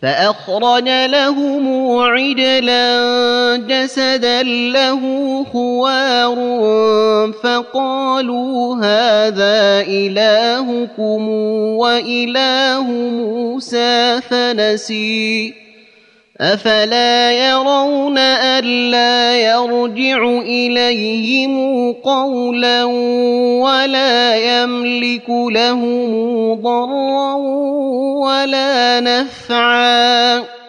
فأخرج لهم عجلا جسدا له خوار فقالوا هذا إلهكم وإله موسى فنسي أفلا يرون ألا يرجع إليهم قولا ولا يملك لهم ضرا ولا نفعا